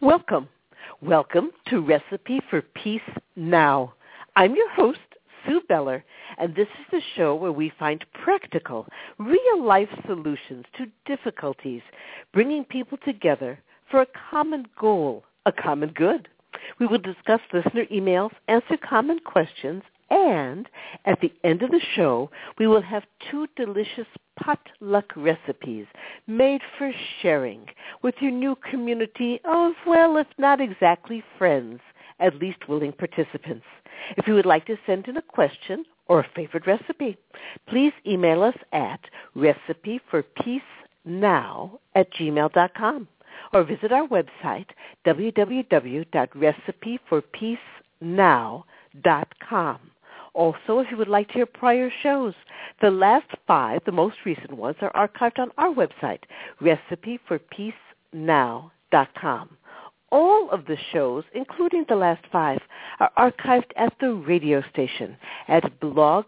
Welcome. Welcome to Recipe for Peace Now. I'm your host, Sue Beller, and this is the show where we find practical, real-life solutions to difficulties, bringing people together for a common goal, a common good. We will discuss listener emails, answer common questions, and at the end of the show, we will have 2 delicious potluck recipes made for sharing with your new community of, well, if not exactly friends, at least willing participants. If you would like to send in a question or a favorite recipe, please email us at recipeforpeacenow@gmail.com or visit our website, www.recipeforpeacenow.com. Also, if you would like to hear prior shows, the last 5, the most recent ones, are archived on our website, recipeforpeacenow.com. All of the shows, including the last 5, are archived at the radio station at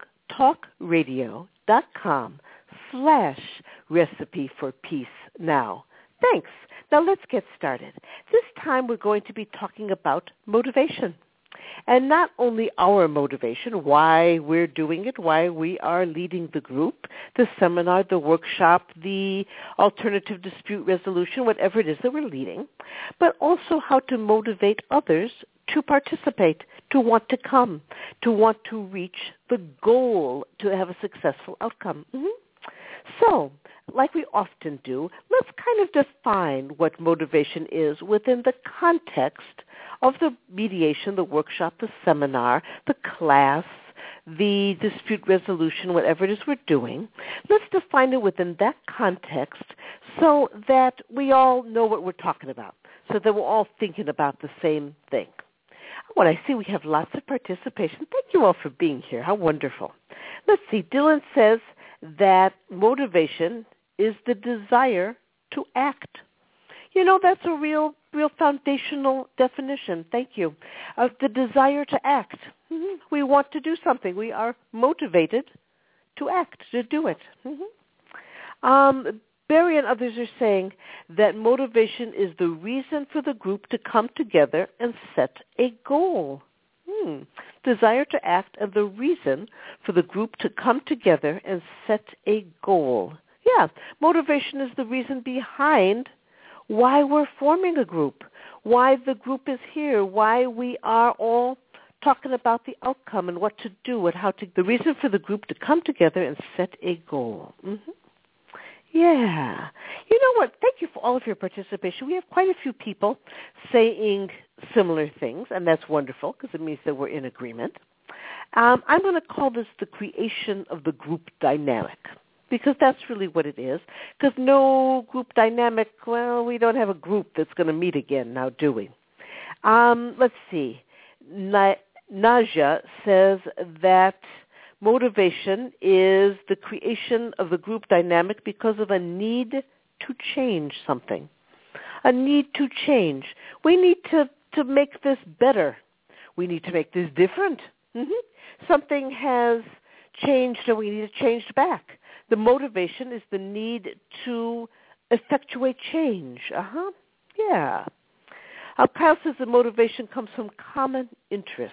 blogtalkradio.com/recipeforpeacenow. Thanks. Now let's get started. This time we're going to be talking about motivation. And not only our motivation, why we're doing it, why we are leading the group, the seminar, the workshop, the alternative dispute resolution, whatever it is that we're leading, but also how to motivate others to participate, to want to come, to want to reach the goal to have a successful outcome. So, like we often do, let's kind of define what motivation is within the context of the mediation, the workshop, the seminar, the class, the dispute resolution, whatever it is we're doing. Let's define it within that context so that we all know what we're talking about, so that we're all thinking about the same thing. What I see, we have lots of participation. Thank you all for being here. How wonderful. Let's see. Dylan says that motivation is the desire to act. You know, that's a real foundational definition. Thank you. Of the desire to act. We want to do something. We are motivated to act, to do it. Barry and others are saying that motivation is the reason for the group to come together and set a goal. Desire to act and the reason for the group to come together and set a goal. Yeah, motivation is the reason behind why we're forming a group, why the group is here, why we are all talking about the outcome and what to do and how to, the reason for the group to come together and set a goal. Yeah. You know what? Thank you for all of your participation. We have quite a few people saying similar things, and that's wonderful because it means that we're in agreement. I'm going to call this the creation of the group dynamic, because that's really what it is. Because no group dynamic, well, we don't have a group that's going to meet again now, do we? Let's see. Naja says that motivation is the creation of the group dynamic because of a need to change something. A need to change. We need to make this better. We need to make this different. Something has changed and we need to change back. The motivation is the need to effectuate change. Yeah. Kyle says the motivation comes from common interests.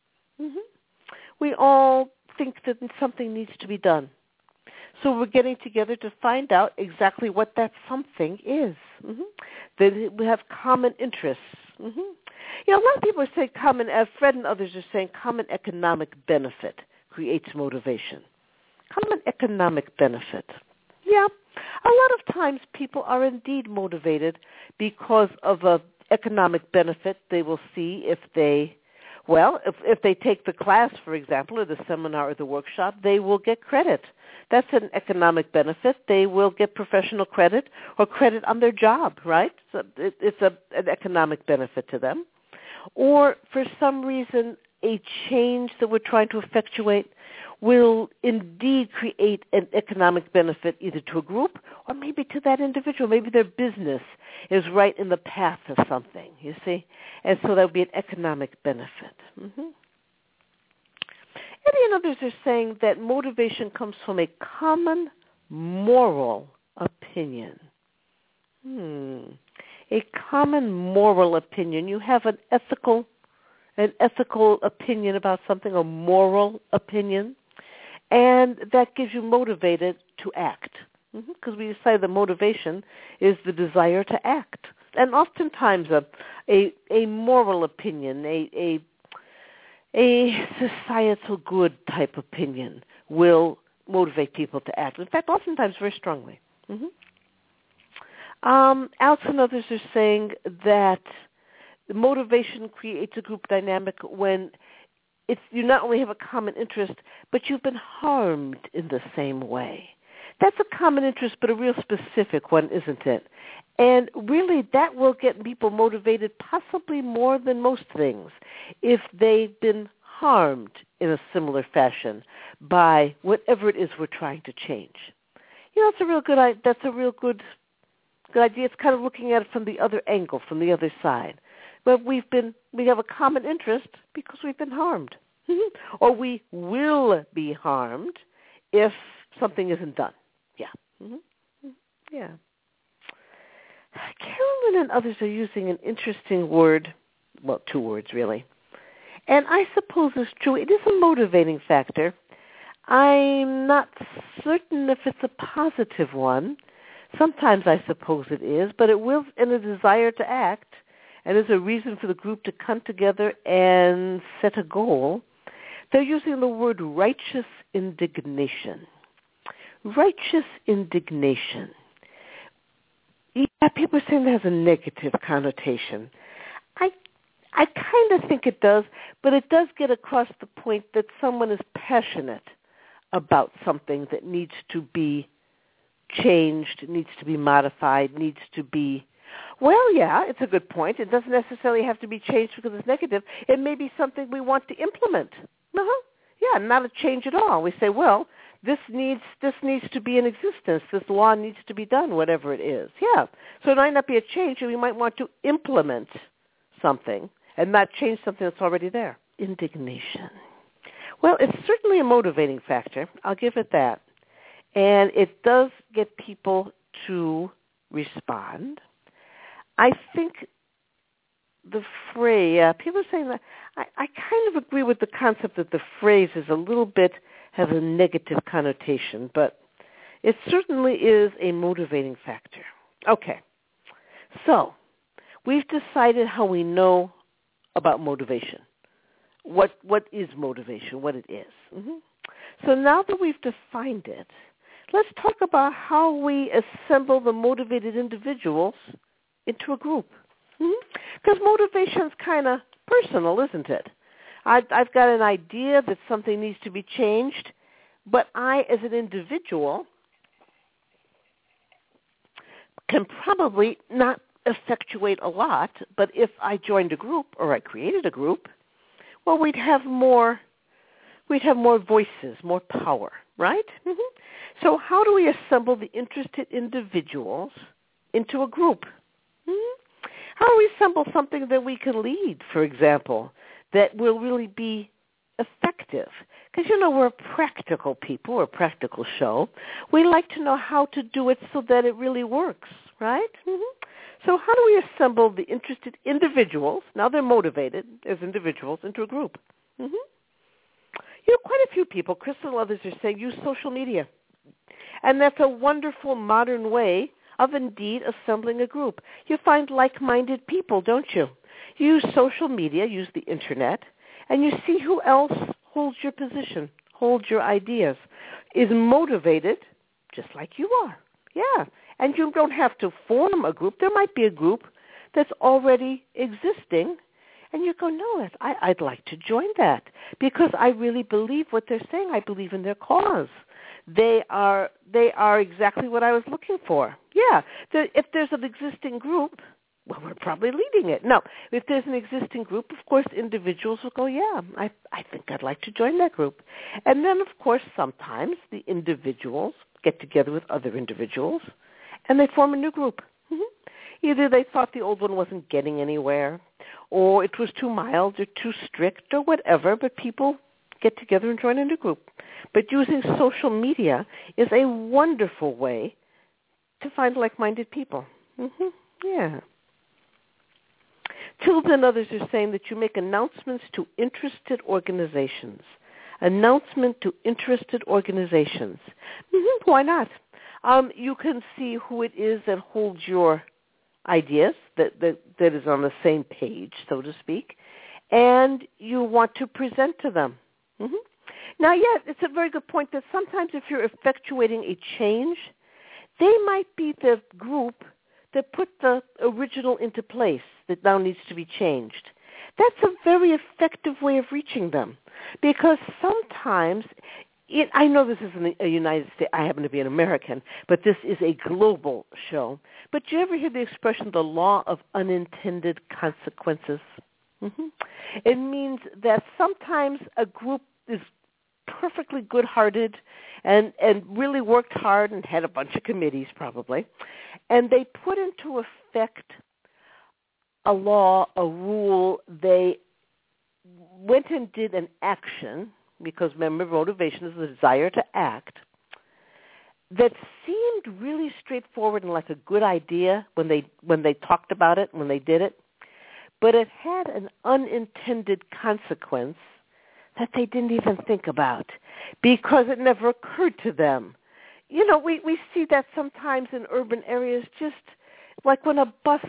We all think that something needs to be done. So we're getting together to find out exactly what that something is. That we have common interests. You know, a lot of people are saying common, Fred and others are saying common economic benefit creates motivation. Common economic benefit. Yeah, a lot of times people are indeed motivated because of an economic benefit they will see if they, well, if they take the class, for example, or the seminar or the workshop, they will get credit. That's an economic benefit. They will get professional credit or credit on their job, right? So it's an economic benefit to them. Or for some reason, a change that we're trying to effectuate will indeed create an economic benefit either to a group or maybe to that individual. Maybe their business is right in the path of something, you see? And so that would be an economic benefit. Eddie and others are saying that motivation comes from a common moral opinion. a common moral opinion. You have an ethical opinion about something, a moral opinion, and that gives you motivated to act. Because we say the motivation is the desire to act. And oftentimes a moral opinion, a societal good type opinion will motivate people to act. In fact, oftentimes very strongly. Alex and others are saying that the motivation creates a group dynamic when you not only have a common interest, but you've been harmed in the same way. That's a common interest, but a real specific one, isn't it? And really, that will get people motivated possibly more than most things if they've been harmed in a similar fashion by whatever it is we're trying to change. That's a real good idea. It's kind of looking at it from the other angle, from the other side. But we have a common interest because we've been harmed. Or we will be harmed if something isn't done. Yeah. Carolyn and others are using an interesting word, well, two words really. And I suppose it's true. It is a motivating factor. I'm not certain if it's a positive one. Sometimes I suppose it is, but it will in a desire to act and is a reason for the group to come together and set a goal. They're using the word righteous indignation. Righteous indignation. Yeah, people are saying that has a negative connotation. I kind of think it does, but it does get across the point that someone is passionate about something that needs to be changed, needs to be modified, needs to be, well, yeah, it's a good point. It doesn't necessarily have to be changed because it's negative. It may be something we want to implement. Yeah, not a change at all. We say, well, this needs to be in existence. This law needs to be done, whatever it is. Yeah. So it might not be a change, and we might want to implement something and not change something that's already there. Indignation. Well, it's certainly a motivating factor. I'll give it that. And it does get people to respond. I think the phrase, people are saying that, I kind of agree with the concept that the phrase is a little bit, has a negative connotation, but it certainly is a motivating factor. Okay, so we've decided how we know about motivation. What is motivation, what it is. So now that we've defined it, let's talk about how we assemble the motivated individuals into a group. Because motivation's kind of personal, isn't it? I've got an idea that something needs to be changed, but I, as an individual, can probably not effectuate a lot, but if I joined a group or I created a group, well, we'd have more voices, more power, right? So how do we assemble the interested individuals into a group? How do we assemble something that we can lead, for example, that will really be effective? Because, we're practical people, we're a practical show. We like to know how to do it so that it really works, right? So how do we assemble the interested individuals, now they're motivated as individuals, into a group? Quite a few people, Crystal and others are saying, use social media. And that's a wonderful modern way of indeed assembling a group. You find like-minded people, don't you? You use social media, use the internet, and you see who else holds your position, holds your ideas, is motivated just like you are. Yeah. And you don't have to form a group. There might be a group that's already existing, and you go, no, I'd like to join that because I really believe what they're saying. I believe in their cause. They are exactly what I was looking for. Yeah. If there's an existing group, well, we're probably leading it. No, if there's an existing group, of course, individuals will go, yeah, I think I'd like to join that group. And then, of course, sometimes the individuals get together with other individuals, and they form a new group. Either they thought the old one wasn't getting anywhere, or it was too mild or too strict or whatever, but people get together and join a new group. But using social media is a wonderful way to find like-minded people. Yeah. Hilda and others are saying that you make announcements to interested organizations. Announcement to interested organizations. Why not? You can see who it is that holds your ideas, that is on the same page, so to speak, and you want to present to them. Now, it's a very good point that sometimes if you're effectuating a change, they might be the group that put the original into place that now needs to be changed. That's a very effective way of reaching them, because sometimes, I know this isn't a United States, I happen to be an American, but this is a global show. But do you ever hear the expression, the law of unintended consequences? It means that sometimes a group is perfectly good-hearted and really worked hard and had a bunch of committees probably, and they put into effect a law, a rule. They went and did an action, because remember, motivation is the desire to act, that seemed really straightforward and like a good idea when they talked about it, when they did it, but it had an unintended consequence that they didn't even think about because it never occurred to them. We see that sometimes in urban areas, just like when a bus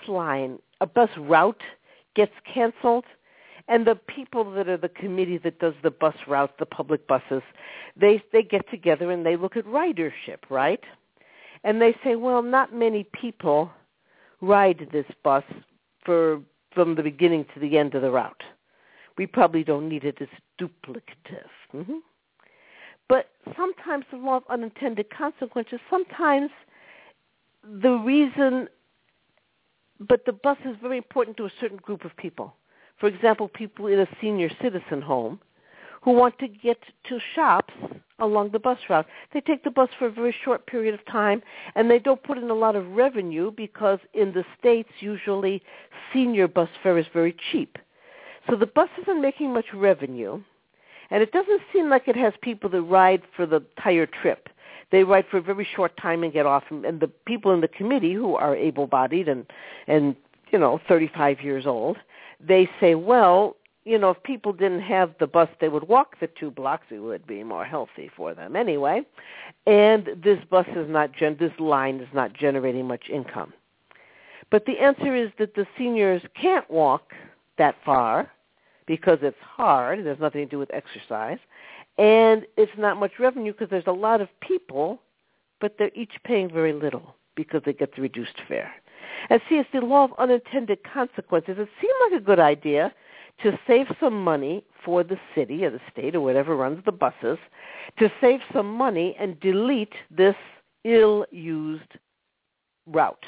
route gets canceled, and the people that are the committee that does the bus route, the public buses, they get together and they look at ridership, right? And they say, well, not many people ride this bus from the beginning to the end of the route. We probably don't need it. It's duplicative. But sometimes the law of unintended consequences, sometimes the reason, but the bus is very important to a certain group of people. For example, people in a senior citizen home who want to get to shops along the bus route. They take the bus for a very short period of time, and they don't put in a lot of revenue because in the States, usually senior bus fare is very cheap. So the bus isn't making much revenue, and it doesn't seem like it has people that ride for the entire trip. They ride for a very short time and get off, and the people in the committee who are able-bodied and 35 years old, they say, well, if people didn't have the bus, they would walk the 2 blocks. It would be more healthy for them anyway. And this line is not generating much income. But the answer is that the seniors can't walk that far because it's hard. It has nothing to do with exercise. And it's not much revenue because there's a lot of people, but they're each paying very little because they get the reduced fare. And see, it's the law of unintended consequences. It seemed like a good idea to save some money for the city or the state or whatever runs the buses, to save some money and delete this ill-used route.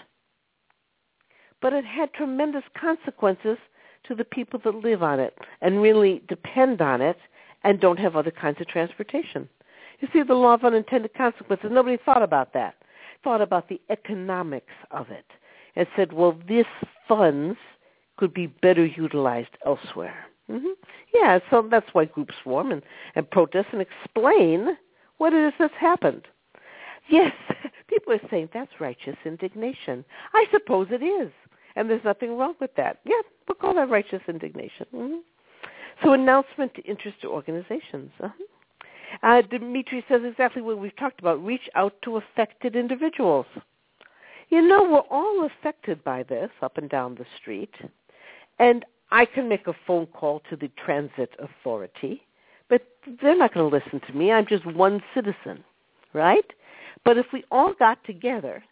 But it had tremendous consequences to the people that live on it and really depend on it and don't have other kinds of transportation. You see, the law of unintended consequences, nobody thought about that, thought about the economics of it, and said, well, these funds could be better utilized elsewhere. Yeah, so that's why groups form and protest and explain what it is that's happened. Yes, people are saying that's righteous indignation. I suppose it is, and there's nothing wrong with that. Yeah, we'll call that righteous indignation. So announcement to interested organizations. Dimitri says exactly what we've talked about. Reach out to affected individuals. We're all affected by this up and down the street. And I can make a phone call to the transit authority, but they're not going to listen to me. I'm just one citizen, right? But if we all got together,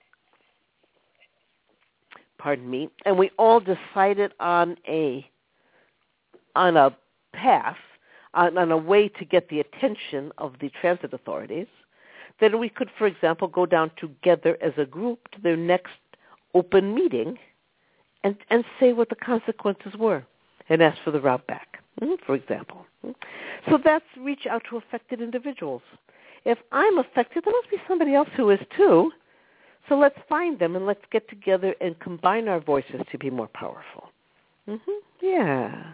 and we all decided on a path, on a way to get the attention of the transit authorities, then we could, for example, go down together as a group to their next open meeting and say what the consequences were and ask for the route back, for example. So that's reach out to affected individuals. If I'm affected, there must be somebody else who is too. So let's find them and let's get together and combine our voices to be more powerful. Yeah.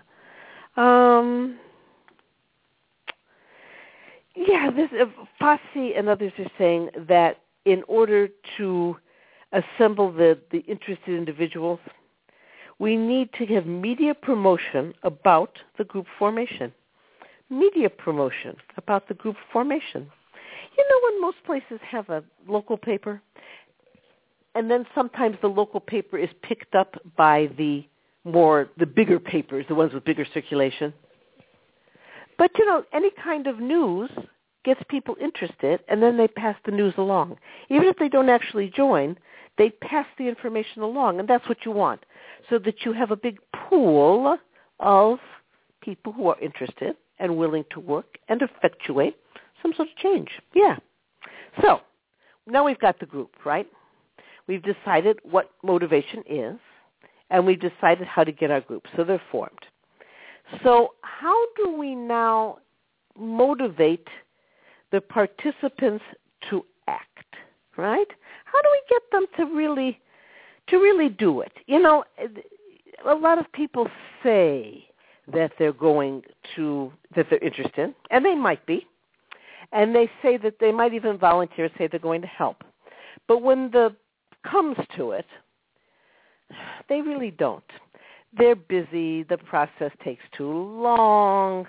Fassi and others are saying that in order to assemble the interested individuals, we need to have media promotion about the group formation. Media promotion about the group formation. You know when most places have a local paper, and then sometimes the local paper is picked up by the bigger papers, the ones with bigger circulation. But, any kind of news gets people interested, and then they pass the news along. Even if they don't actually join, they pass the information along, and that's what you want, so that you have a big pool of people who are interested and willing to work and effectuate some sort of change. Yeah. So now we've got the group, right? We've decided what motivation is, and we've decided how to get our group. So they're formed. So how do we now motivate the participants to act, right? How do we get them to really do it? A lot of people say that they're interested, and they might be, and they say that they might even volunteer, say they're going to help. But when the comes to it, they really don't. They're busy. The process takes too long.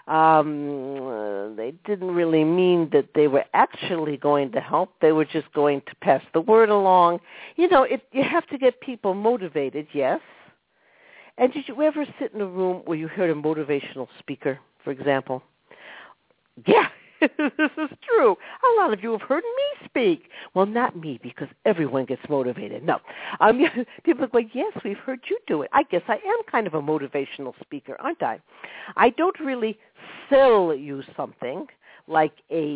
They didn't really mean that they were actually going to help. They were just going to pass the word along. You have to get people motivated, yes. And did you ever sit in a room where you heard a motivational speaker, for example? Yeah. This is true. A lot of you have heard me speak. Well, not me, because everyone gets motivated. No. People are going, yes, we've heard you do it. I guess I am kind of a motivational speaker, aren't I? I don't really sell you something like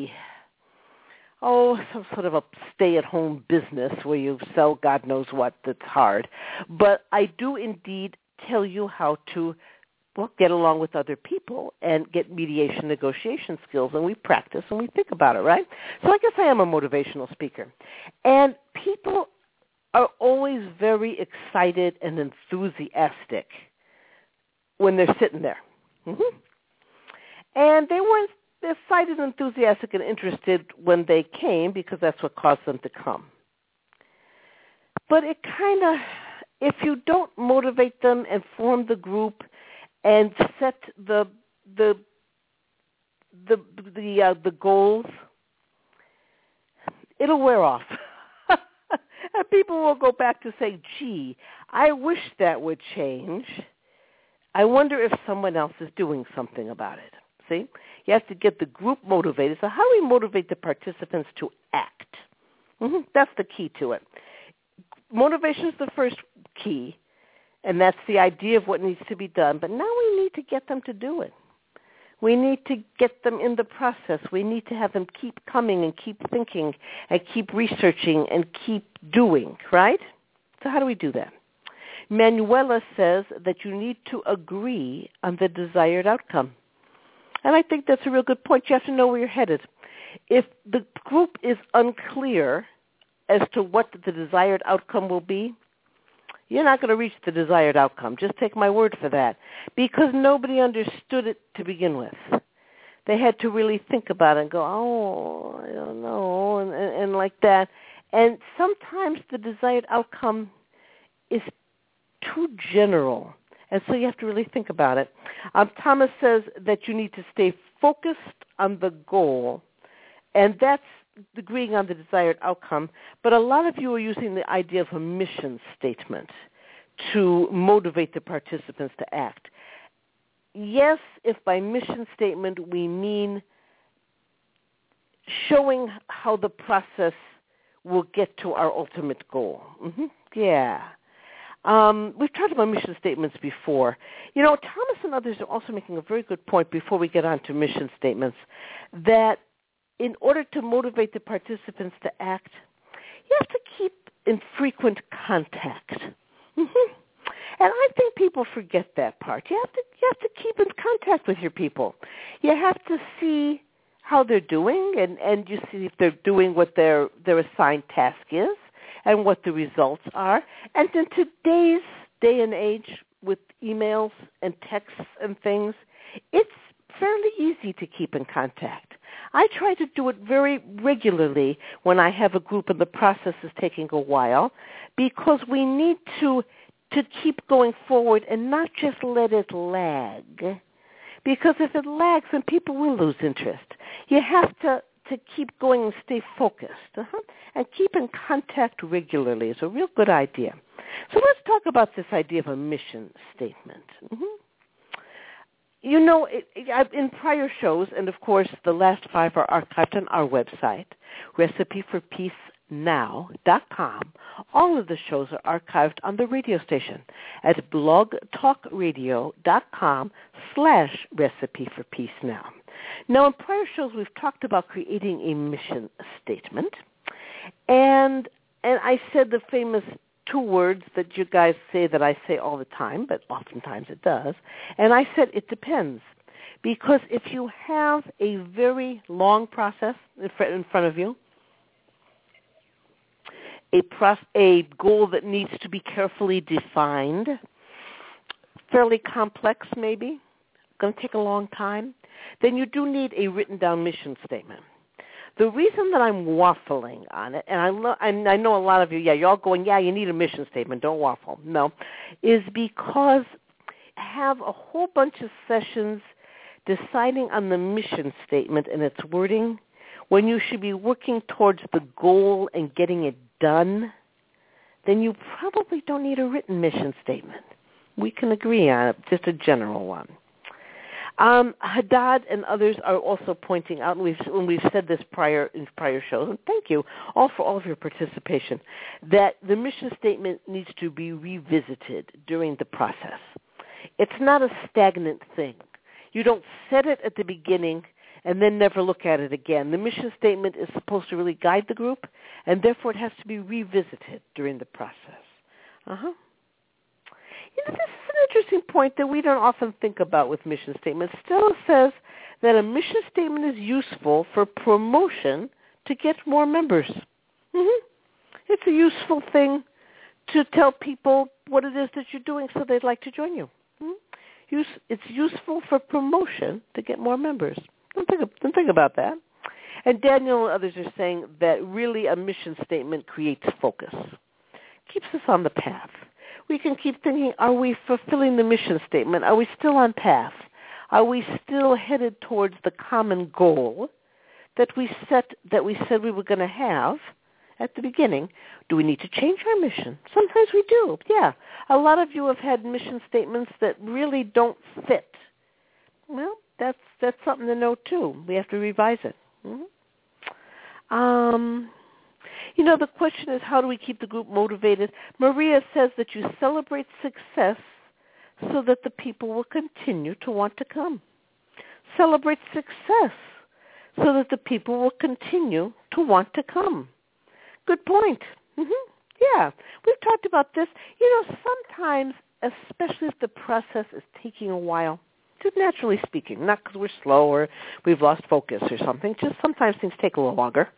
some sort of a stay-at-home business where you sell God knows what that's hard. But I do indeed tell you how to get along with other people and get mediation negotiation skills, and we practice and we think about it, right? So I guess I am a motivational speaker. And people are always very excited and enthusiastic when they're sitting there. Mm-hmm. And they weren't excited, enthusiastic, and interested when they came, because that's what caused them to come. But it kind of, if you don't motivate them and form the group and set the goals, it'll wear off. And people will go back to say, gee, I wish that would change. I wonder if someone else is doing something about it. See? You have to get the group motivated. So how do we motivate the participants to act? Mm-hmm. That's the key to it. Motivation is the first key. And that's the idea of what needs to be done. But now we need to get them to do it. We need to get them in the process. We need to have them keep coming and keep thinking and keep researching and keep doing, right? So how do we do that? Manuela says that you need to agree on the desired outcome. And I think that's a real good point. You have to know where you're headed. If the group is unclear as to what the desired outcome will be, you're not going to reach the desired outcome. Just take my word for that. Because nobody understood it to begin with. They had to really think about it and go, I don't know, and like that. And sometimes the desired outcome is too general. And so you have to really think about it. Thomas says that you need to stay focused on the goal. And that's agreeing on the desired outcome, but a lot of you are using the idea of a mission statement to motivate the participants to act. Yes, if by mission statement we mean showing how the process will get to our ultimate goal. Mm-hmm. Yeah. We've talked about mission statements before. Thomas and others are also making a very good point before we get on to mission statements, that in order to motivate the participants to act, you have to keep in frequent contact. Mm-hmm. And I think people forget that part. You have to keep in contact with your people. You have to see how they're doing, and you see if they're doing what their assigned task is and what the results are. And in today's day and age with emails and texts and things, it's fairly easy to keep in contact. I try to do it very regularly when I have a group and the process is taking a while, because we need to to keep going forward and not just let it lag. Because if it lags, then people will lose interest. You have to keep going and stay focused. And keep in contact regularly is a real good idea. So let's talk about this idea of a mission statement. You know, in prior shows, and of course the last 5 are archived on our website, recipeforpeacenow.com. All of the shows are archived on the radio station at blogtalkradio.com/recipeforpeacenow. Now, in prior shows, we've talked about creating a mission statement, and I said the famous 2 words that you guys say that I say all the time, but oftentimes it does, and I said it depends. Because if you have a very long process in front of you, a goal that needs to be carefully defined, fairly complex maybe, going to take a long time, then you do need a written down mission statement. The reason that I'm waffling on it, and I know a lot of you, you're all going, you need a mission statement, don't waffle. No, is because I have a whole bunch of sessions deciding on the mission statement and its wording when you should be working towards the goal and getting it done, then you probably don't need a written mission statement. We can agree on it, just a general one. Haddad and others are also pointing out, and we've said this in prior shows, and thank you all for all of your participation, that the mission statement needs to be revisited during the process. It's not a stagnant thing. You don't set it at the beginning and then never look at it again. The mission statement is supposed to really guide the group, and therefore it has to be revisited during the process. This is an interesting point that we don't often think about with mission statements. Stella says that a mission statement is useful for promotion to get more members. It's a useful thing to tell people what it is that you're doing so they'd like to join you. It's useful for promotion to get more members. Don't think about that. And Daniel and others are saying that really a mission statement creates focus, keeps us on the path. We can keep thinking, are we fulfilling the mission statement? Are we still on path? Are we still headed towards the common goal that we said we were going to have at the beginning? Do we need to change our mission? Sometimes we do, yeah. A lot of you have had mission statements that really don't fit. Well, that's something to know too. We have to revise it. The question is, how do we keep the group motivated? Maria says that you celebrate success so that the people will continue to want to come. Celebrate success so that the people will continue to want to come. Good point. Yeah, we've talked about this. Sometimes, especially if the process is taking a while, just naturally speaking, not because we're slow or we've lost focus or something, just sometimes things take a little longer.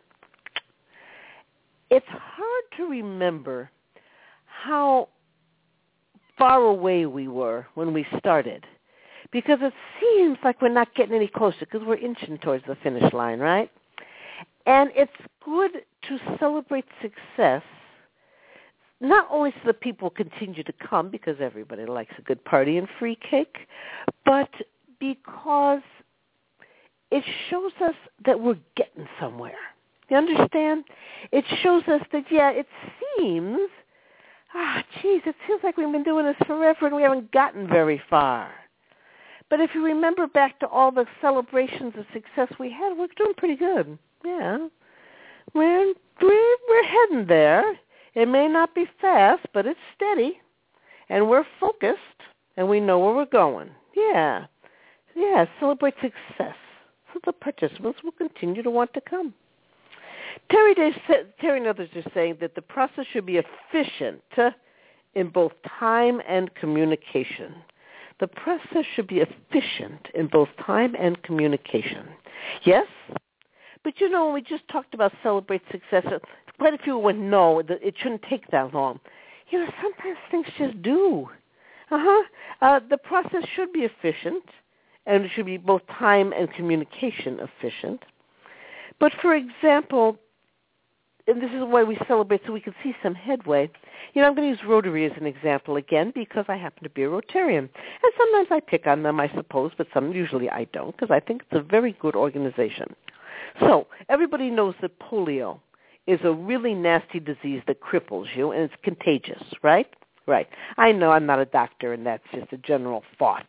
It's hard to remember how far away we were when we started, because it seems like we're not getting any closer because we're inching towards the finish line, right? And it's good to celebrate success, not only so that people continue to come, because everybody likes a good party and free cake, but because it shows us that we're getting somewhere. You understand? It shows us that, it seems, it feels like we've been doing this forever and we haven't gotten very far. But if you remember back to all the celebrations of success we had, we're doing pretty good. Yeah. We're heading there. It may not be fast, but it's steady. And we're focused, and we know where we're going. Yeah. Yeah, celebrate success so the participants will continue to want to come. Terry and others are saying that the process should be efficient in both time and communication. The process should be efficient in both time and communication. Yes? But when we just talked about celebrate success, quite a few went, no, it shouldn't take that long. Sometimes things just do. The process should be efficient, and it should be both time and communication efficient. But for example, and this is why we celebrate, so we can see some headway. I'm going to use Rotary as an example again because I happen to be a Rotarian. And sometimes I pick on them, I suppose, but usually I don't because I think it's a very good organization. So everybody knows that polio is a really nasty disease that cripples you, and it's contagious, right? Right. I know I'm not a doctor, and that's just a general thought.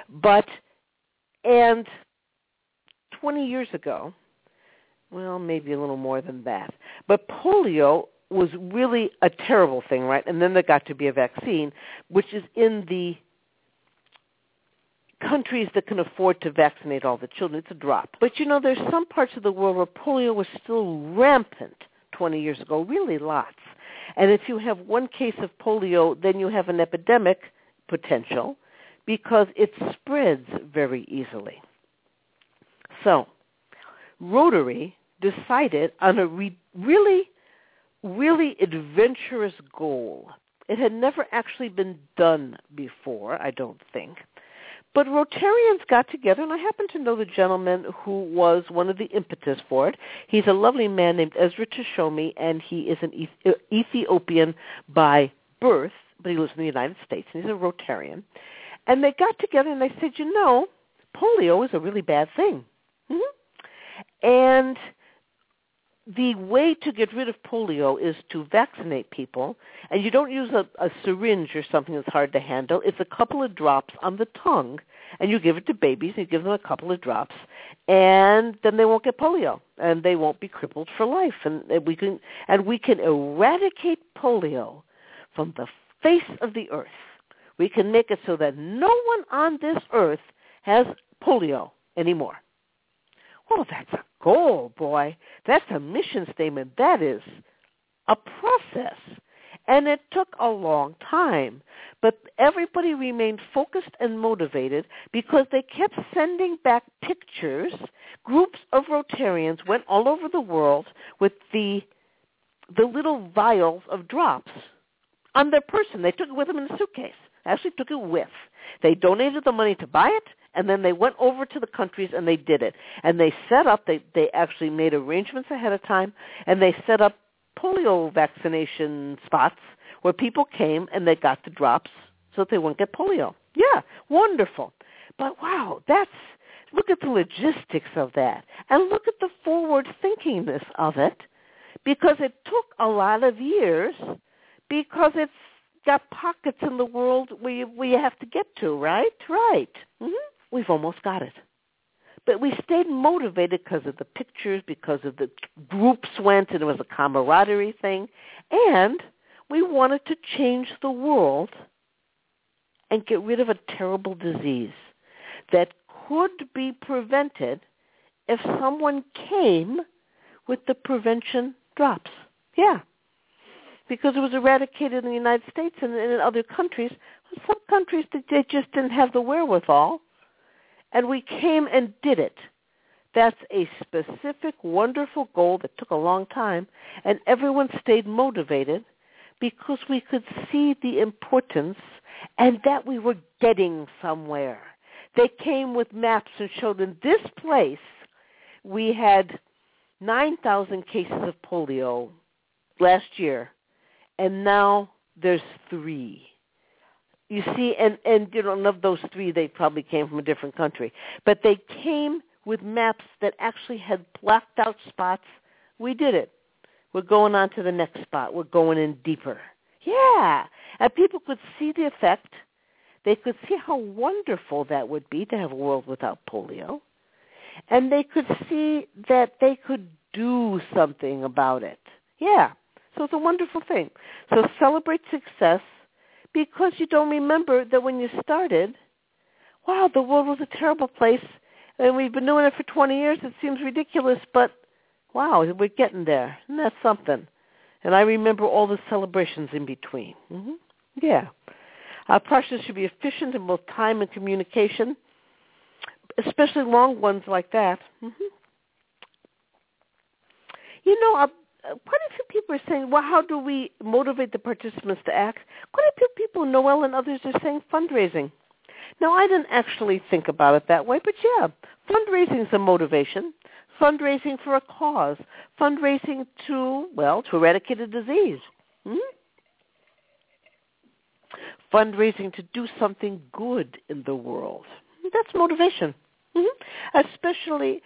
And 20 years ago, well, maybe a little more than that, but polio was really a terrible thing, right? And then there got to be a vaccine, which is in the countries that can afford to vaccinate all the children. It's a drop. But, there's some parts of the world where polio was still rampant 20 years ago, really lots. And if you have one case of polio, then you have an epidemic potential because it spreads very easily. So Rotary decided on a really, really adventurous goal. It had never actually been done before, I don't think. But Rotarians got together, and I happen to know the gentleman who was one of the impetus for it. He's a lovely man named Ezra Tashomi, and he is an Ethiopian by birth, but he lives in the United States, and he's a Rotarian. And they got together, and they said, polio is a really bad thing. Mm-hmm. And the way to get rid of polio is to vaccinate people, and you don't use a syringe or something that's hard to handle. It's a couple of drops on the tongue, and you give it to babies, and you give them a couple of drops, and then they won't get polio, and they won't be crippled for life. And we can eradicate polio from the face of the earth. We can make it so that no one on this earth has polio anymore. Well, that's a goal, boy. That's a mission statement. That is a process. And it took a long time. But everybody remained focused and motivated because they kept sending back pictures. Groups of Rotarians went all over the world with the little vials of drops on their person. They took it with them in a suitcase. Actually took it with. They donated the money to buy it, and then they went over to the countries and they did it. And they set up, they actually made arrangements ahead of time, and they set up polio vaccination spots where people came and they got the drops so that they wouldn't get polio. Yeah, wonderful. But wow, look at the logistics of that. And look at the forward thinkingness of it, because it took a lot of years, because it's got pockets in the world where you have to get to, right? Right. Mm-hmm. We've almost got it. But we stayed motivated because of the pictures, because of the groups went, and it was a camaraderie thing. And we wanted to change the world and get rid of a terrible disease that could be prevented if someone came with the prevention drops. Yeah. Because it was eradicated in the United States and in other countries. Some countries, they just didn't have the wherewithal. And we came and did it. That's a specific, wonderful goal that took a long time. And everyone stayed motivated because we could see the importance and that we were getting somewhere. They came with maps and showed in this place we had 9,000 cases of polio last year. And now there's 3. You see, and of those 3, they probably came from a different country. But they came with maps that actually had blacked out spots. We did it. We're going on to the next spot. We're going in deeper. Yeah. And people could see the effect. They could see how wonderful that would be to have a world without polio. And they could see that they could do something about it. Yeah. So it's a wonderful thing. So celebrate success because you don't remember that when you started, wow, the world was a terrible place, and we've been doing it for 20 years. It seems ridiculous, but wow, we're getting there, and that's something. And I remember all the celebrations in between. Mm-hmm. Yeah. Our process should be efficient in both time and communication, especially long ones like that. Mm-hmm. Quite a few people are saying, well, how do we motivate the participants to act? Quite a few people, Noel and others, are saying fundraising. Now, I didn't actually think about it that way, but yeah, fundraising is a motivation. fundraising for a cause, fundraising to eradicate a disease. Fundraising to do something good in the world. That's motivation. Especially,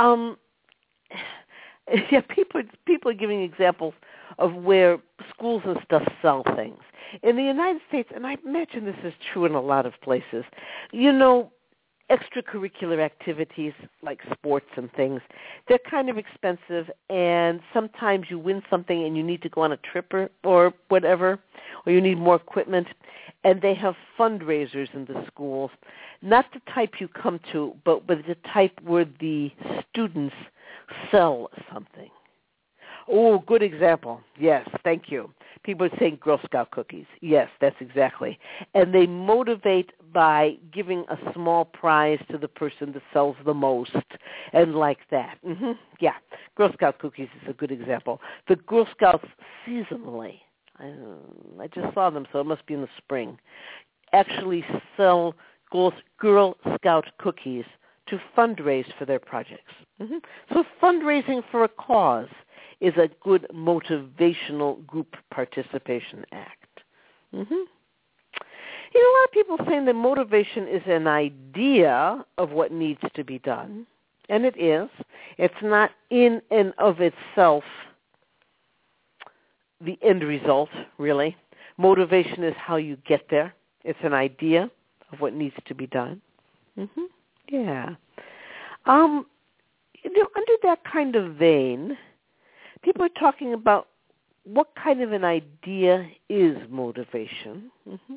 people are giving examples of where schools and stuff sell things. In the United States, and I imagine this is true in a lot of places, extracurricular activities like sports and things, they're kind of expensive, and sometimes you win something and you need to go on a trip or whatever, or you need more equipment, and they have fundraisers in the schools, not the type you come to, but the type where the students sell something. Oh, good example. Yes, thank you. People are saying Girl Scout cookies. Yes, that's exactly. And they motivate by giving a small prize to the person that sells the most and like that. Yeah, Girl Scout cookies is a good example. The Girl Scouts seasonally, I just saw them, so it must be in the spring, actually sell Girl Scout cookies to fundraise for their projects. So fundraising for a cause is a good motivational group participation act. A lot of people saying that motivation is an idea of what needs to be done, and it is. It's not in and of itself the end result, really. Motivation is how you get there. It's an idea of what needs to be done. Yeah. Under that kind of vein, people are talking about what kind of an idea is motivation.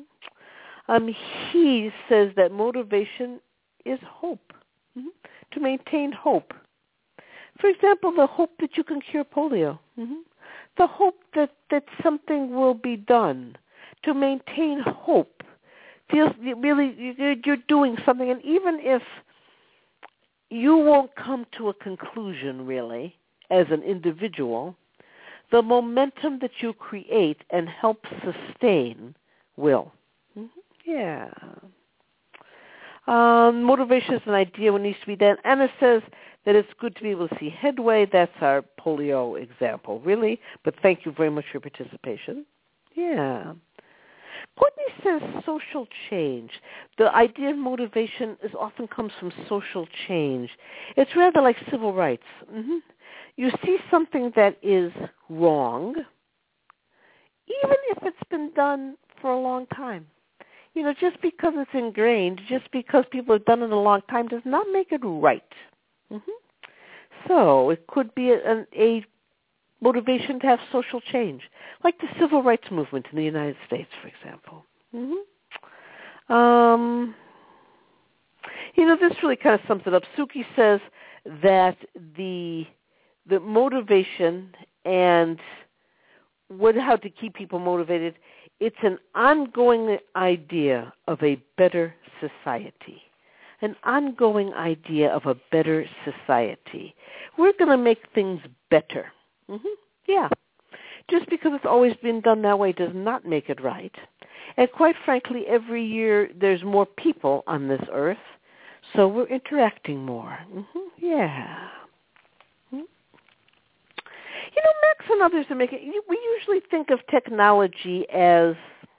He says that motivation is hope, to maintain hope. For example, the hope that you can cure polio, the hope that something will be done. To maintain hope feels really you're doing something, and even if you won't come to a conclusion, really, as an individual, the momentum that you create and help sustain will. Yeah. Motivation is an idea what needs to be done. Anna says that it's good to be able to see headway. That's our polio example, really. But thank you very much for your participation. Yeah. Courtney says social change. The idea of motivation often comes from social change. It's rather like civil rights. You see something that is wrong, even if it's been done for a long time. Just because it's ingrained, just because people have done it a long time does not make it right. So it could be a motivation to have social change, like the civil rights movement in the United States, for example. This really kind of sums it up. Suki says that the motivation and how to keep people motivated, it's an ongoing idea of a better society. An ongoing idea of a better society. We're going to make things better. Yeah. Just because it's always been done that way does not make it right. And quite frankly, every year there's more people on this earth, so we're interacting more. Yeah. Max and others are making, we usually think of technology as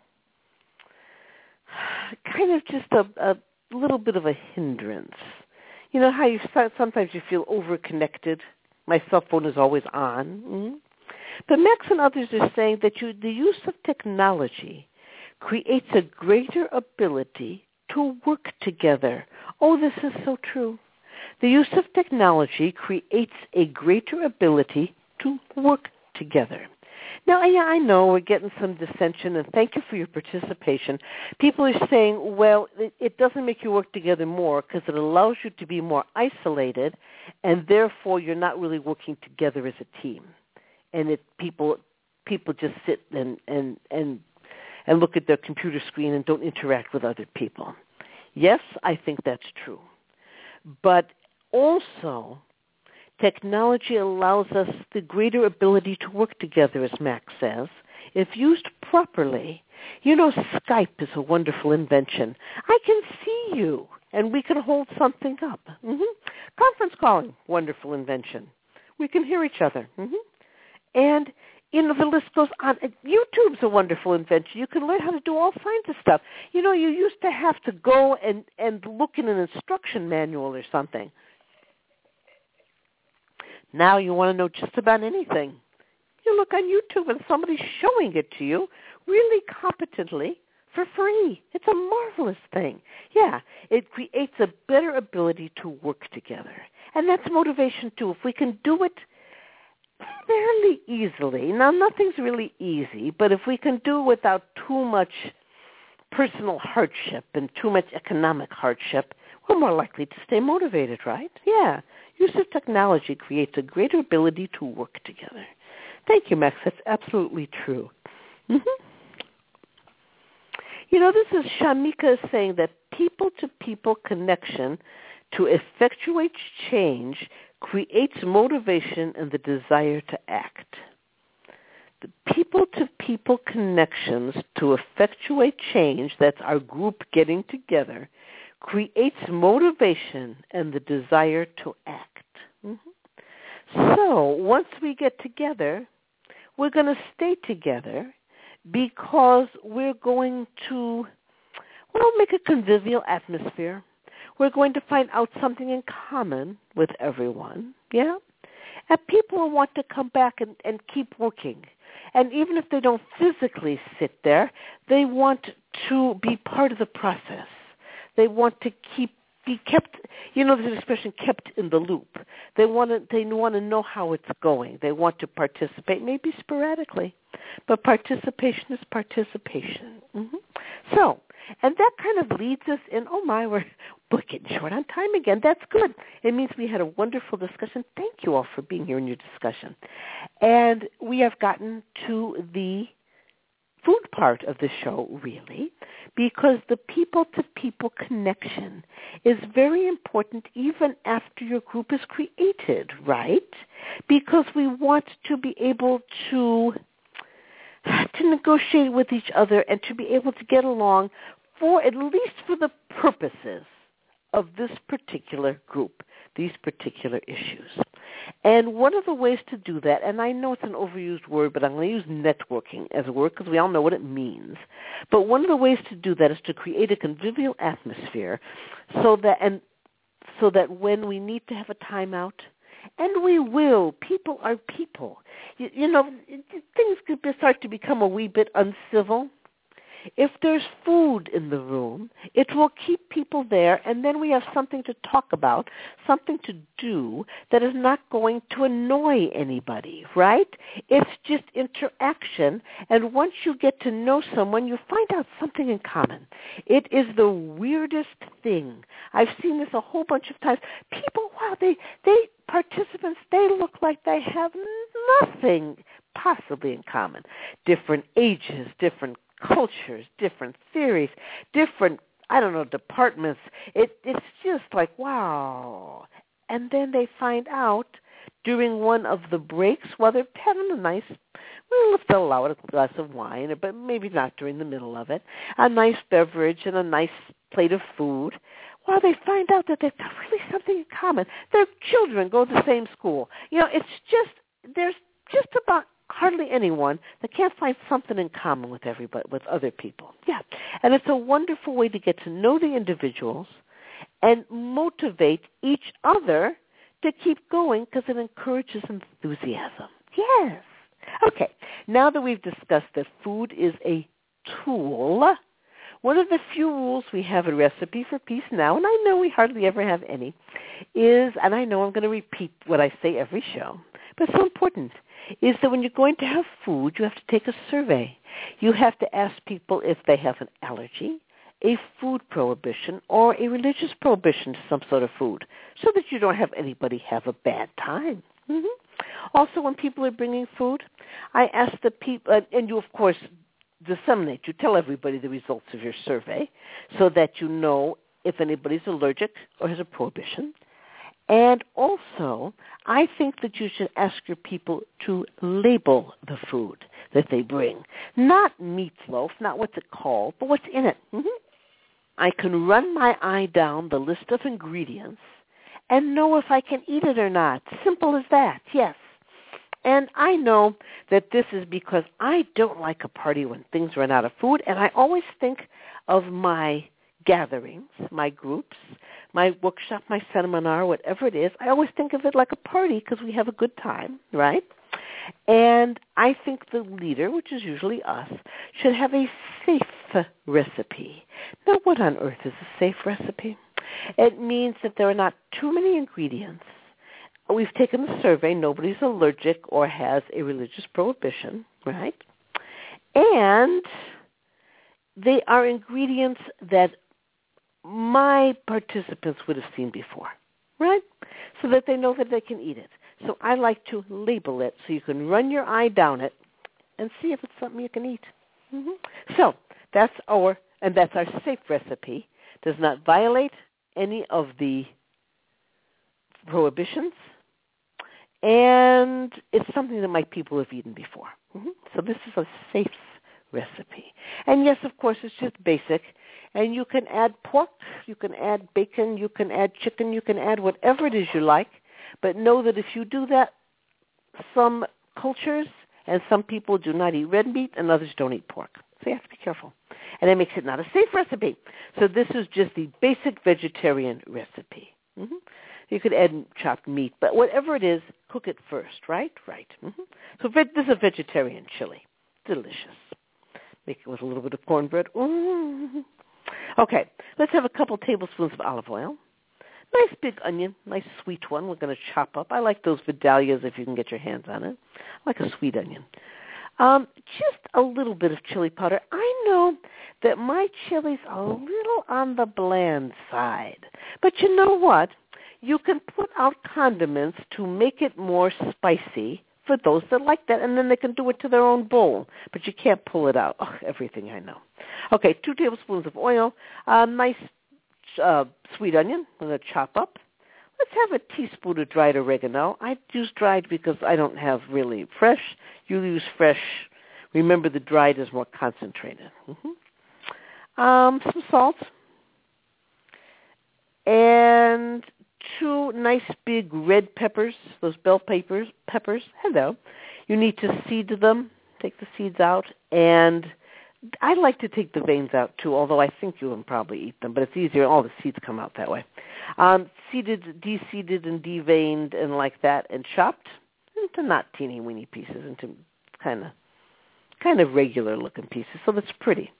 kind of just a little bit of a hindrance. How sometimes you feel over-connected. My cell phone is always on. But Max and others are saying that the use of technology creates a greater ability to work together. Oh, this is so true. The use of technology creates a greater ability to work together. Now, I know we're getting some dissension, and thank you for your participation. People are saying, well, it doesn't make you work together more because it allows you to be more isolated, and therefore you're not really working together as a team. And people just sit and look at their computer screen and don't interact with other people. Yes, I think that's true. But also, technology allows us the greater ability to work together, as Max says, if used properly. Skype is a wonderful invention. I can see you, and we can hold something up. Conference calling, wonderful invention. We can hear each other. And, the list goes on. YouTube's a wonderful invention. You can learn how to do all kinds of stuff. You used to have to go and look in an instruction manual or something. Now you want to know just about anything. You look on YouTube and somebody's showing it to you really competently for free. It's a marvelous thing. Yeah, it creates a better ability to work together. And that's motivation, too. If we can do it fairly easily, now nothing's really easy, but if we can do it without too much personal hardship and too much economic hardship, we're more likely to stay motivated, right? Yeah. Use of technology creates a greater ability to work together. Thank you, Max. That's absolutely true. This is Shamika saying that people-to-people connection to effectuate change creates motivation and the desire to act. The people-to-people connections to effectuate change, that's our group getting together, creates motivation and the desire to act. So once we get together, we're going to stay together because we're going to, make a convivial atmosphere. We're going to find out something in common with everyone, yeah? And people will want to come back and keep working. And even if they don't physically sit there, they want to be part of the process. They want to be kept, there's an expression, kept in the loop. They want to know how it's going. They want to participate, maybe sporadically, but participation is participation. So, and that kind of leads us in, we're getting short on time again. That's good. It means we had a wonderful discussion. Thank you all for being here in your discussion. And we have gotten to the food part of the show, really, because the people-to-people connection is very important even after your group is created, right? Because we want to be able to negotiate with each other and to be able to get along at least for the purposes of this particular group, these particular issues. And one of the ways to do that, and I know it's an overused word, but I'm going to use networking as a word because we all know what it means. But one of the ways to do that is to create a convivial atmosphere so that when we need to have a timeout, and we will, people are people. Things could start to become a wee bit uncivil. If there's food in the room, it will keep people there, and then we have something to talk about, something to do that is not going to annoy anybody, right? It's just interaction, and once you get to know someone, you find out something in common. It is the weirdest thing. I've seen this a whole bunch of times. People, participants, they look like they have nothing possibly in common. Different ages, different cultures, different theories, different, departments. It's just like, wow. And then they find out during one of the breaks while they're having if they'll allow it, a glass of wine, but maybe not during the middle of it, a nice beverage and a nice plate of food, while they find out that they've got really something in common. Their children go to the same school. There's just about hardly anyone that can't find something in common with everybody, with other people. Yeah. And it's a wonderful way to get to know the individuals and motivate each other to keep going because it encourages enthusiasm. Yes. Okay. Now that we've discussed that food is a tool, one of the few rules we have in Recipe for Peace now, and I know we hardly ever have any, is, and I know I'm going to repeat what I say every show, but it's so important, is that when you're going to have food, you have to take a survey. You have to ask people if they have an allergy, a food prohibition, or a religious prohibition to some sort of food, so that you don't have anybody have a bad time. Also, when people are bringing food, I ask the people, and you, of course, disseminate, you tell everybody the results of your survey so that you know if anybody's allergic or has a prohibition. And also, I think that you should ask your people to label the food that they bring. Not meatloaf, not what's it called, but what's in it. I can run my eye down the list of ingredients and know if I can eat it or not. Simple as that, yes. And I know that this is because I don't like a party when things run out of food, and I always think of my gatherings, my groups, my workshop, my seminar, whatever it is. I always think of it like a party because we have a good time, right? And I think the leader, which is usually us, should have a safe recipe. Now, what on earth is a safe recipe? It means that there are not too many ingredients. We've taken the survey. Nobody's allergic or has a religious prohibition, right? And they are ingredients that my participants would have seen before, right? So that they know that they can eat it. So I like to label it so you can run your eye down it and see if it's something you can eat. Mm-hmm. So that's our safe recipe. Does not violate any of the prohibitions, and it's something that my people have eaten before. Mm-hmm. So this is a safe recipe. And yes, of course, it's just basic. And you can add pork, you can add bacon, you can add chicken, you can add whatever it is you like. But know that if you do that, some cultures and some people do not eat red meat and others don't eat pork. So you have to be careful. And that makes it not a safe recipe. So this is just the basic vegetarian recipe. Mm-hmm. You could add chopped meat, but whatever it is, cook it first, right? Right. Mm-hmm. So this is a vegetarian chili. Delicious. Make it with a little bit of cornbread. Ooh. Okay, let's have a couple tablespoons of olive oil. Nice big onion, nice sweet one. We're going to chop up. I like those Vidalias if you can get your hands on it. I like a sweet onion. Just a little bit of chili powder. I know that my chili's a little on the bland side. But you know what? You can put out condiments to make it more spicy for those that like that, and then they can do it to their own bowl. But you can't pull it out. Oh, everything I know. Okay, 2 tablespoons of oil. Nice sweet onion. I'm going to chop up. Let's have a teaspoon of dried oregano. I use dried because I don't have really fresh. You use fresh. Remember, the dried is more concentrated. Mm-hmm. Some salt. And 2 nice big red peppers, those bell peppers. Hello. You need to seed them. Take the seeds out. And I like to take the veins out, too, although I think you can probably eat them. But it's easier. All the seeds come out that way. Seeded, de-seeded, and deveined and like that, and chopped into not teeny-weeny pieces, into kind of regular-looking pieces. So that's pretty.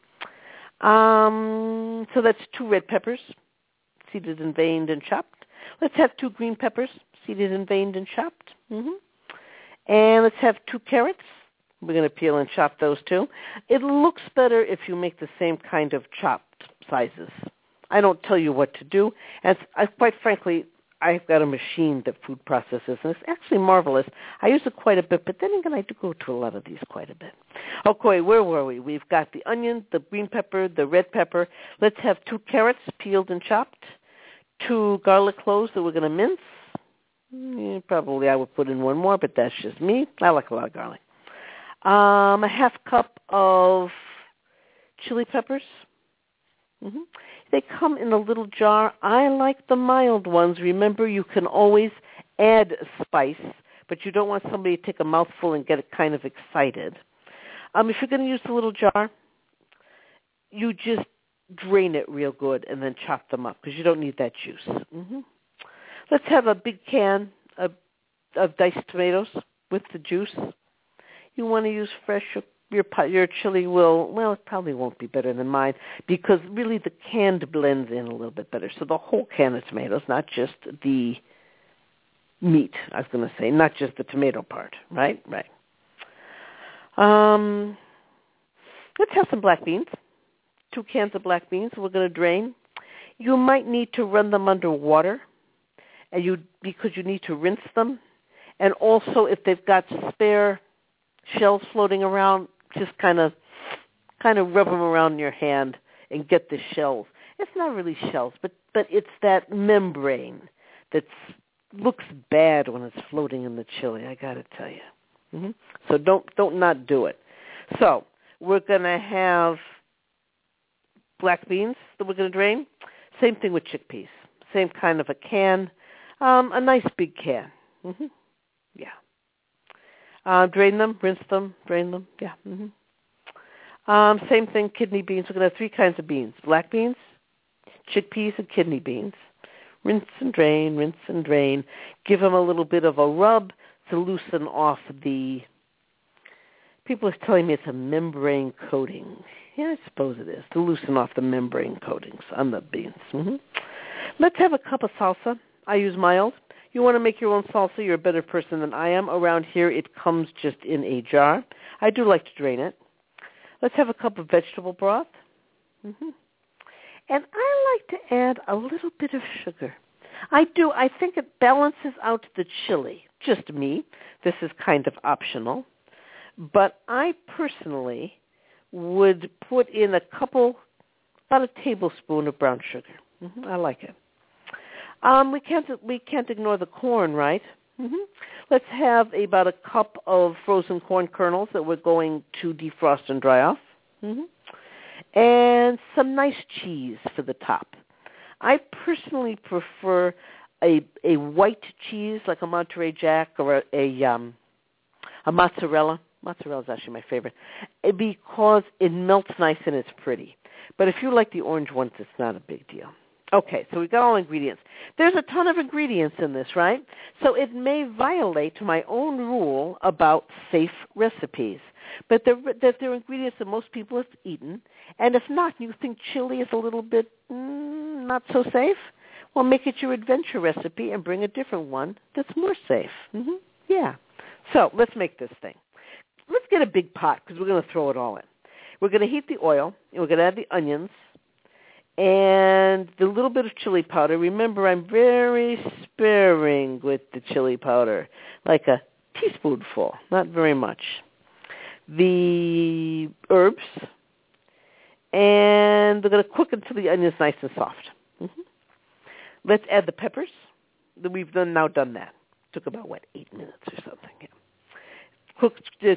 So that's 2 red peppers, seeded and veined and chopped. Let's have 2 green peppers, seeded and veined and chopped. Mm-hmm. And let's have 2 carrots. We're going to peel and chop those too. It looks better if you make the same kind of chopped sizes. I don't tell you what to do. And quite frankly, I've got a machine that food processes, and it's actually marvelous. I use it quite a bit, but then again, I do go to a lot of these quite a bit. Okay, where were we? We've got the onion, the green pepper, the red pepper. Let's have 2 carrots peeled and chopped, 2 garlic cloves that we're going to mince. Probably I would put in 1 more, but that's just me. I like a lot of garlic. A half cup of chili peppers. Mm-hmm. They come in a little jar. I like the mild ones. Remember, you can always add spice, but you don't want somebody to take a mouthful and get kind of excited. If you're going to use the little jar, you just drain it real good and then chop them up because you don't need that juice. Mm-hmm. Let's have a big can of diced tomatoes with the juice. You want to use fresh. Your chili it probably won't be better than mine because really the canned blends in a little bit better. So the whole can of tomatoes, not just the meat, I was going to say, not just the tomato part, right? Right. Let's have some black beans, 2 cans of black beans we're going to drain. You might need to run them under water because you need to rinse them. And also if they've got spare shells floating around, just kind of rub them around in your hand and get the shells. It's not really shells, but it's that membrane that looks bad when it's floating in the chili, I got to tell you. Mm-hmm. So don't not do it. So we're going to have black beans that we're going to drain. Same thing with chickpeas. Same kind of a can. A nice big can. Mm-hmm. Yeah. Drain them, rinse them, drain them. Yeah. Mm-hmm. Same thing, kidney beans. We're going to have 3 kinds of beans. Black beans, chickpeas, and kidney beans. Rinse and drain, rinse and drain. Give them a little bit of a rub to loosen off the... People are telling me it's a membrane coating. Yeah, I suppose it is, to loosen off the membrane coatings on the beans. Mm-hmm. Let's have a cup of salsa. I use mild. You want to make your own salsa, you're a better person than I am. Around here, it comes just in a jar. I do like to drain it. Let's have a cup of vegetable broth. Mm-hmm. And I like to add a little bit of sugar. I do. I think it balances out the chili. Just me. This is kind of optional. But I personally would put in about a tablespoon of brown sugar. Mm-hmm. I like it. We can't ignore the corn, right? Mm-hmm. Let's have about a cup of frozen corn kernels that we're going to defrost and dry off. Mm-hmm. And some nice cheese for the top. I personally prefer a white cheese like a Monterey Jack or a mozzarella. Mozzarella is actually my favorite because it melts nice and it's pretty. But if you like the orange ones, it's not a big deal. Okay, so we've got all ingredients. There's a ton of ingredients in this, right? So it may violate my own rule about safe recipes. But they're ingredients that most people have eaten. And if not, you think chili is a little bit not so safe? Well, make it your adventure recipe and bring a different one that's more safe. Mm-hmm. Yeah. So let's make this thing. Let's get a big pot because we're going to throw it all in. We're going to heat the oil, and we're going to add the onions and the little bit of chili powder. Remember, I'm very sparing with the chili powder, like a teaspoonful, not very much. The herbs, and they're going to cook until the onion's nice and soft. Mm-hmm. Let's add the peppers. We've now done that. Took about, 8 minutes or something. Yeah. Cook the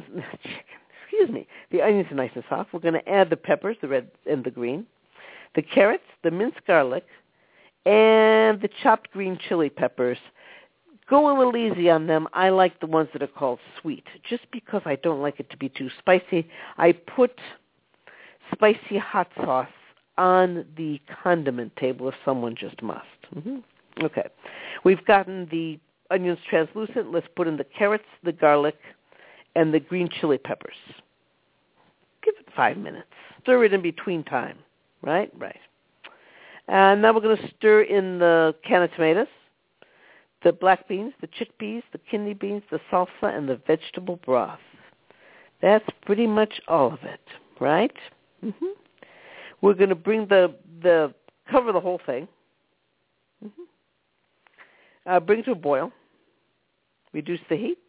the onions are nice and soft. We're going to add the peppers, the red and the green, the carrots, the minced garlic, and the chopped green chili peppers. Go a little easy on them. I like the ones that are called sweet, just because I don't like it to be too spicy. I put spicy hot sauce on the condiment table if someone just must. Mm-hmm. Okay. We've gotten the onions translucent. Let's put in the carrots, the garlic, and the green chili peppers. Give it 5 minutes. Stir it in between time. Right? Right. And now we're going to stir in the can of tomatoes, the black beans, the chickpeas, the kidney beans, the salsa, and the vegetable broth. That's pretty much all of it, right? Mm-hmm. We're going to bring cover the whole thing. Mm-hmm. Bring it to a boil. Reduce the heat.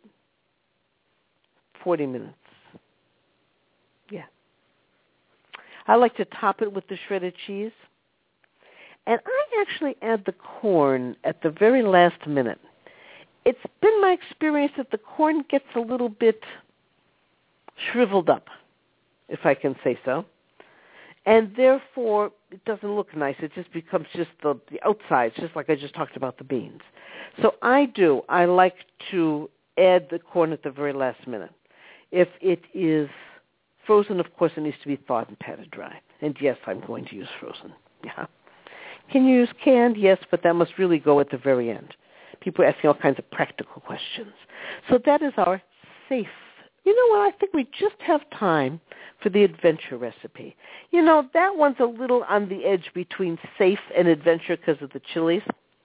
40 minutes. Yeah. I like to top it with the shredded cheese. And I actually add the corn at the very last minute. It's been my experience that the corn gets a little bit shriveled up, if I can say so. And therefore, it doesn't look nice. It just becomes just the outside, just like I just talked about the beans. So I like to add the corn at the very last minute. If it is frozen, of course, it needs to be thawed and patted dry. And yes, I'm going to use frozen. Yeah. Can you use canned? Yes, but that must really go at the very end. People are asking all kinds of practical questions. So that is our safe. You know what? I think we just have time for the adventure recipe. You know, that one's a little on the edge between safe and adventure because of the chilies.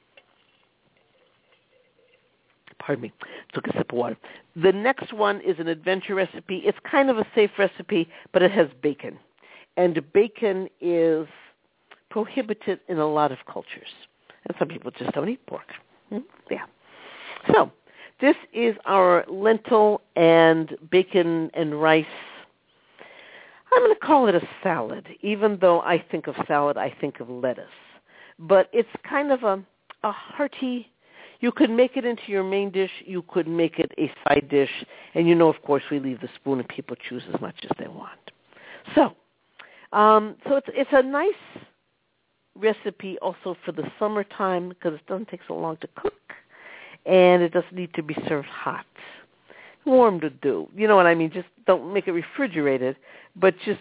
Pardon me. Took a sip of water. The next one is an adventure recipe. It's kind of a safe recipe, but it has bacon. And bacon is prohibited in a lot of cultures. And some people just don't eat pork. Yeah. So this is our lentil and bacon and rice. I'm going to call it a salad. Even though I think of salad, I think of lettuce. But it's kind of a hearty. You could make it into your main dish. You could make it a side dish. And you know, of course, we leave the spoon and people choose as much as they want. So it's a nice recipe also for the summertime because it doesn't take so long to cook, and it doesn't need to be served hot. Warm to do. You know what I mean? Just don't make it refrigerated, but just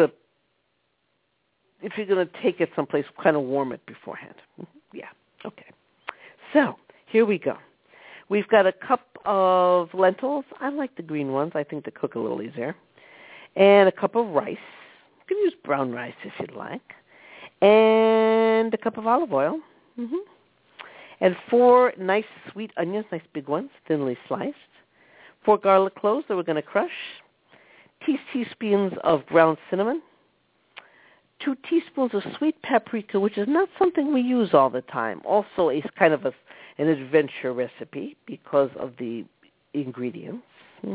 if you're going to take it someplace, kind of warm it beforehand. Yeah, okay. So here we go. We've got a cup of lentils. I like the green ones. I think they cook a little easier. And a cup of rice. You can use brown rice if you'd like. And a cup of olive oil. And 4 nice sweet onions, nice big ones, thinly sliced. 4 garlic cloves that we're going to crush. 2 teaspoons of ground cinnamon. 2 teaspoons of sweet paprika, which is not something we use all the time. Also, it's kind of an adventure recipe because of the ingredients.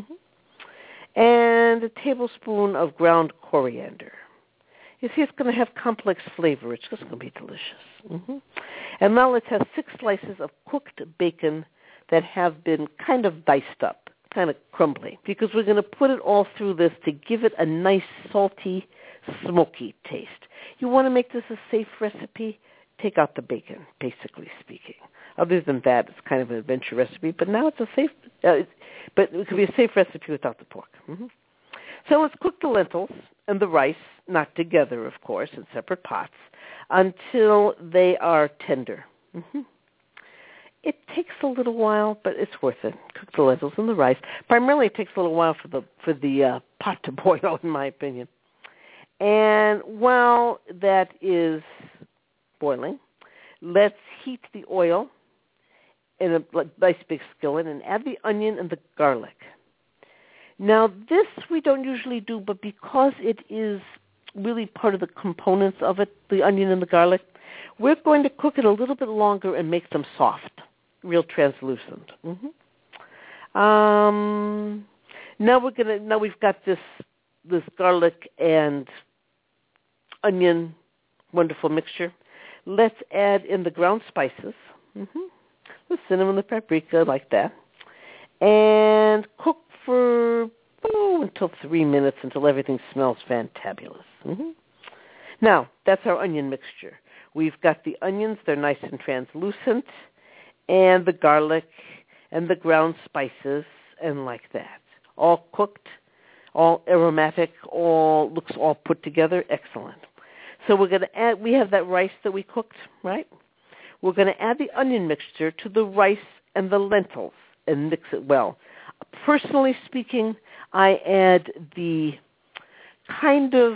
And a tablespoon of ground coriander. You see, it's going to have complex flavor. It's just going to be delicious. And now let's have 6 slices of cooked bacon that have been kind of diced up, kind of crumbly, because we're going to put it all through this to give it a nice, salty, smoky taste. You want to make this a safe recipe? Take out the bacon, basically speaking. Other than that, it's kind of an adventure recipe, but now it's a safe, but it could be a safe recipe without the pork. So let's cook the lentils and the rice, not together, of course, in separate pots, until they are tender. It takes a little while, but it's worth it. Cook the lentils and the rice. Primarily, it takes a little while for the pot to boil, in my opinion. And while that is boiling, let's heat the oil in a nice big skillet and add the onion and the garlic. Now, this we don't usually do, but because it is really part of the components of it, the onion and the garlic, we're going to cook it a little bit longer and make them soft, real translucent. Now we've got this garlic and onion wonderful mixture. Let's add in the ground spices, the cinnamon, the paprika, like that, and cook for until 3 minutes, until everything smells fantabulous. Now, that's our onion mixture. We've got the onions, they're nice and translucent, and the garlic and the ground spices, and like that. All cooked, all aromatic, looks all put together. Excellent. So we're going to add, we have that rice that we cooked, right? We're going to add the onion mixture to the rice and the lentils and mix it well. Personally speaking, I add the kind of,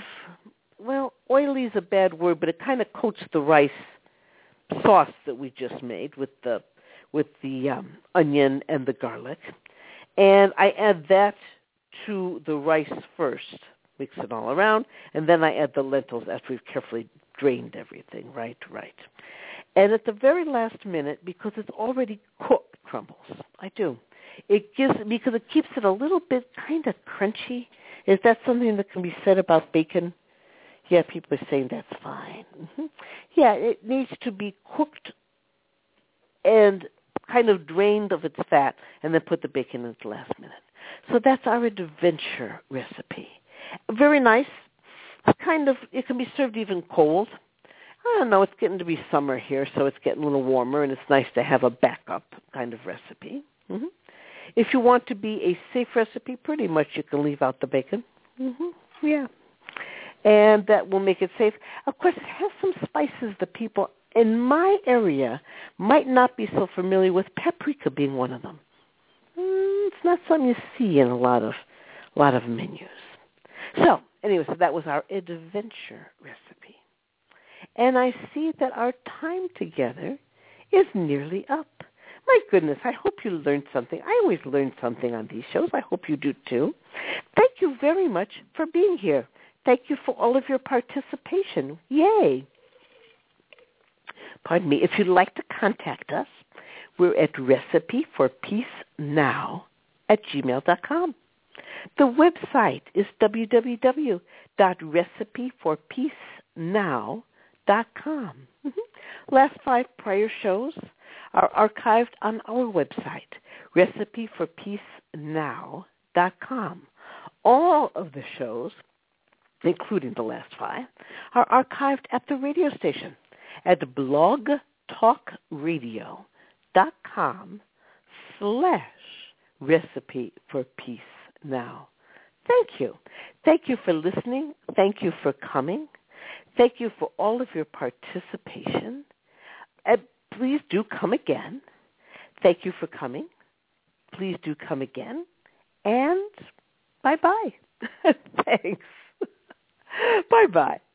oily is a bad word, but it kind of coats the rice sauce that we just made with the onion and the garlic. And I add that to the rice first, mix it all around, and then I add the lentils after we've carefully drained everything, right. And at the very last minute, because it's already cooked, crumbles. I do. Because it keeps it a little bit kind of crunchy. Is that something that can be said about bacon? Yeah, people are saying that's fine. Yeah, it needs to be cooked and kind of drained of its fat, and then put the bacon in at the last minute. So that's our adventure recipe. Very nice. It can be served even cold. I don't know, it's getting to be summer here, so it's getting a little warmer, and it's nice to have a backup kind of recipe. If you want to be a safe recipe, pretty much you can leave out the bacon. Yeah. And that will make it safe. Of course, it has some spices that people in my area might not be so familiar with, paprika being one of them. It's not something you see in a lot of menus. So, anyway, that was our adventure recipe. And I see that our time together is nearly up. My goodness, I hope you learned something. I always learn something on these shows. I hope you do too. Thank you very much for being here. Thank you for all of your participation. Yay. Pardon me. If you'd like to contact us, we're at recipeforpeacenow@gmail.com. The website is www.recipeforpeacenow.com. Last 5 prior shows are archived on our website, recipeforpeacenow.com. All of the shows, including the last 5, are archived at the radio station at blogtalkradio.com/recipe for peace now. Thank you. Thank you for listening. Thank you for coming. Thank you for all of your participation. Please do come again. Thank you for coming. Please do come again. And bye-bye. Thanks. Bye-bye.